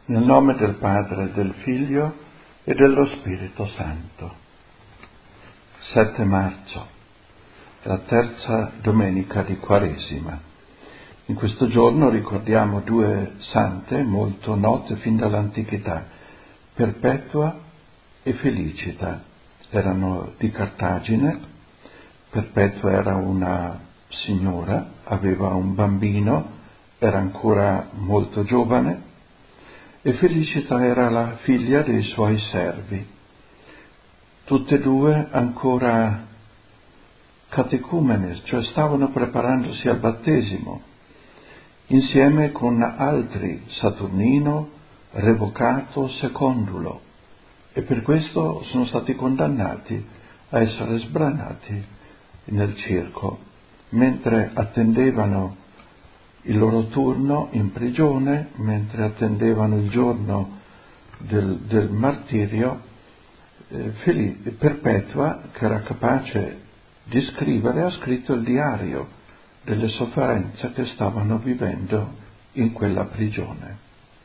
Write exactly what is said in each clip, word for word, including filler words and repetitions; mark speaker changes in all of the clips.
Speaker 1: Nel nome del Padre, del Figlio e dello Spirito Santo. sette marzo, la terza domenica di Quaresima. In questo giorno ricordiamo due sante molto note fin dall'antichità, Perpetua e Felicita. Erano di Cartagine. Perpetua era una signora, aveva un bambino, era ancora molto giovane, e Felicita era la figlia dei suoi servi. Tutte e due ancora catecumene, cioè stavano preparandosi al battesimo, insieme con altri, Saturnino, Revocato, Secondulo, e per questo sono stati condannati a essere sbranati nel circo, mentre attendevano il loro turno in prigione, mentre attendevano il giorno del, del martirio. eh, Felice, Perpetua, che era capace di scrivere, ha scritto il diario delle sofferenze che stavano vivendo in quella prigione.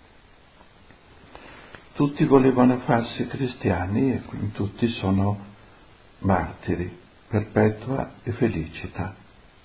Speaker 1: Tutti volevano farsi cristiani e quindi tutti sono martiri, Perpetua e Felicita.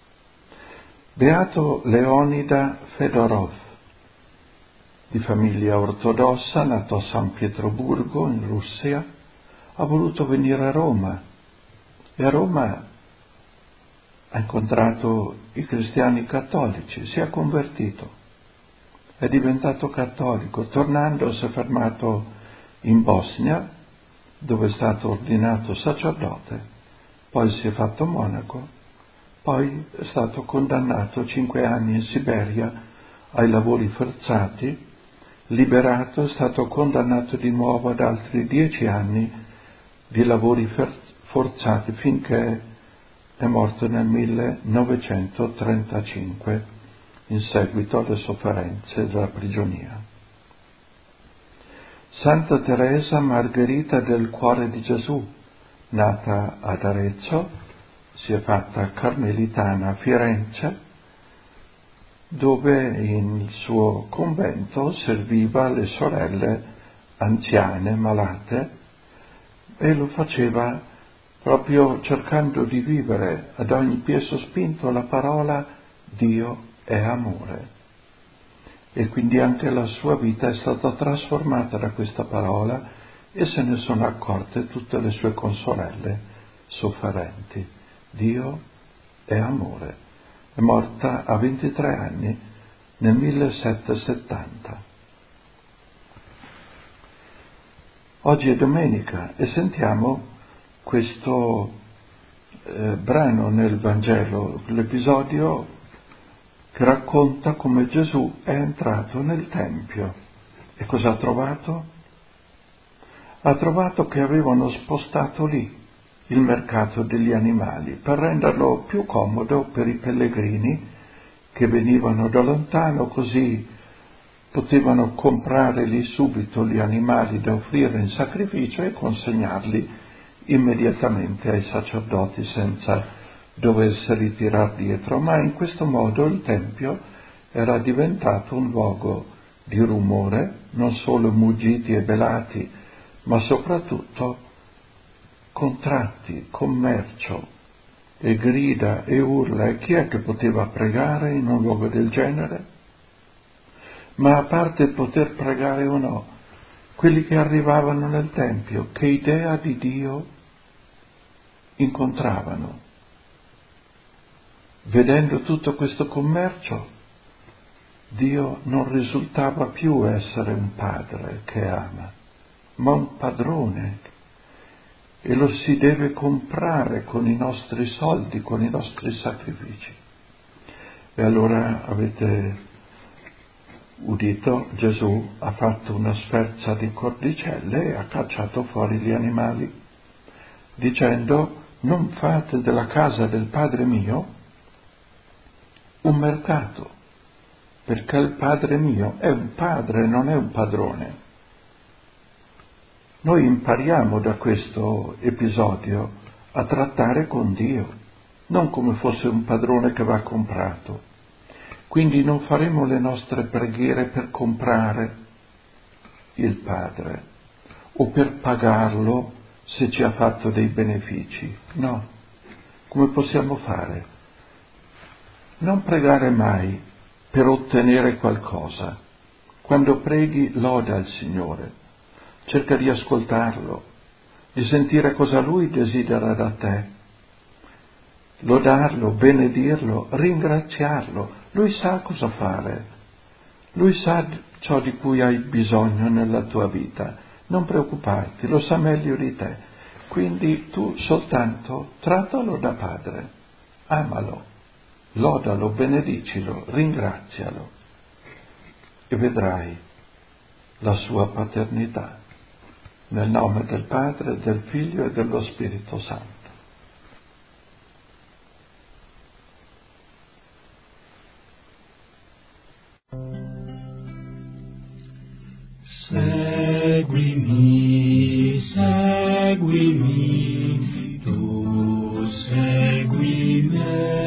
Speaker 1: Beato Leonida Fedorov, di famiglia ortodossa, nato a San Pietroburgo in Russia, ha voluto venire a Roma e a Roma ha incontrato i cristiani cattolici, si è convertito, è diventato cattolico. Tornando si è fermato in Bosnia, dove è stato ordinato sacerdote, poi si è fatto monaco, poi è stato condannato a cinque anni in Siberia ai lavori forzati, liberato, è stato condannato di nuovo ad altri dieci anni di lavori forzati finché è morto nel millenovecentotrentacinque in seguito alle sofferenze della prigionia. Santa Teresa Margherita del Cuore di Gesù, nata ad Arezzo, si è fatta carmelitana a Firenze, dove il suo convento serviva le sorelle anziane, malate, e lo faceva proprio cercando di vivere ad ogni piè sospinto la parola Dio è amore. E quindi anche la sua vita è stata trasformata da questa parola e se ne sono accorte tutte le sue consorelle sofferenti. Dio è amore. È morta a ventitré anni nel millesettecentosettanta. Oggi è domenica e sentiamo questo eh, brano nel Vangelo, l'episodio che racconta come Gesù è entrato nel Tempio. E cosa ha trovato? Ha trovato che avevano spostato lì il mercato degli animali per renderlo più comodo per i pellegrini che venivano da lontano, così potevano comprare lì subito gli animali da offrire in sacrificio e consegnarli immediatamente ai sacerdoti senza doversi ritirare dietro. Ma in questo modo il Tempio era diventato un luogo di rumore, non solo muggiti e belati, ma soprattutto contratti, commercio e grida e urla. E chi è che poteva pregare in un luogo del genere? Ma a parte il poter pregare o no, quelli che arrivavano nel Tempio, che idea di Dio incontravano? Vedendo tutto questo commercio, Dio non risultava più essere un padre che ama, ma un padrone, e lo si deve comprare con i nostri soldi, con i nostri sacrifici. E allora avete udito, Gesù ha fatto una sferza di cordicelle e ha cacciato fuori gli animali, dicendo: non fate della casa del Padre mio un mercato, perché il Padre mio è un padre, non è un padrone. Noi impariamo da questo episodio a trattare con Dio, non come fosse un padrone che va comprato. Quindi non faremo le nostre preghiere per comprare, il Padre o per pagarlo se ci ha fatto dei benefici. No. Come possiamo fare? Non pregare mai per ottenere qualcosa. Quando preghi, loda il Signore, cerca di ascoltarlo, di sentire cosa Lui desidera da te. Lodarlo, benedirlo, ringraziarlo. Lui sa cosa fare. Lui sa ciò di cui hai bisogno nella tua vita. Non preoccuparti, lo sa meglio di te. Quindi tu soltanto trattalo da padre, amalo, lodalo, benedicilo, ringrazialo e vedrai la sua paternità. Nel nome del Padre, del Figlio e dello Spirito Santo.
Speaker 2: Seguimi, seguimi, tu segui me.